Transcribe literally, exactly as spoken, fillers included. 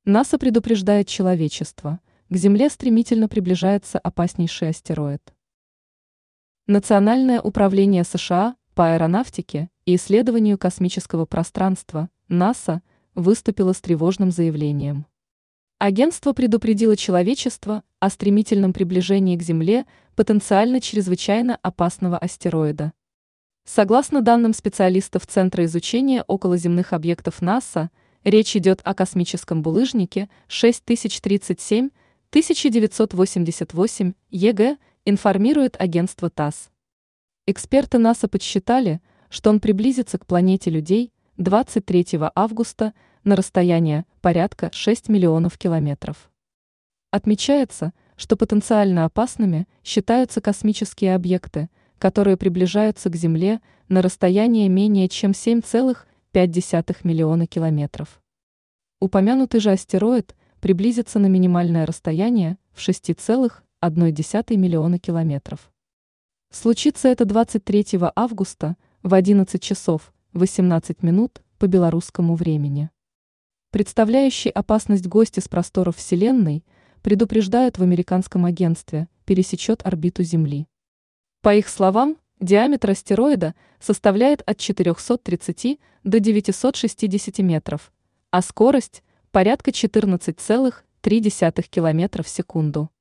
НАСА предупреждает человечество. К Земле стремительно приближается опаснейший астероид. Национальное управление США по аэронавтике и исследованию космического пространства НАСА выступило с тревожным заявлением. Агентство предупредило человечество о стремительном приближении к Земле потенциально чрезвычайно опасного астероида. Согласно данным специалистов Центра изучения околоземных объектов НАСА, речь идет о космическом булыжнике шесть тысяч тридцать семь тысяча девятьсот восемьдесят восемь Е Г, информирует агентство ТАСС. Эксперты НАСА подсчитали, что он приблизится к планете людей двадцать третьего августа на расстояние порядка шесть миллионов километров. Отмечается, что потенциально опасными считаются космические объекты, которые приближаются к Земле на расстояние менее чем семь целых пять десятых миллиона километров. Упомянутый же астероид приблизится на минимальное расстояние в шесть целых одна десятая миллиона километров. Случится это двадцать третьего августа в одиннадцать часов восемнадцать минут по белорусскому времени. Представляющий опасность гость из просторов Вселенной предупреждают в американском агентстве, пересечет орбиту Земли. По их словам, диаметр астероида составляет от четырехсот тридцати до девятисот шестидесяти метров, а скорость – порядка четырнадцать целых три десятых километра в секунду.